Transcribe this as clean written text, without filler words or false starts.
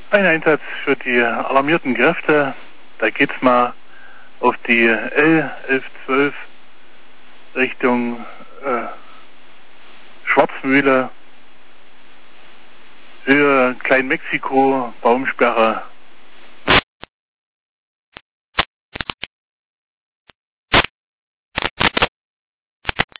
Ein Einsatz für die alarmierten Kräfte. Da geht's mal auf die L1112 Richtung Schwarzmühle, Höhe Klein Mexiko, Baumsperre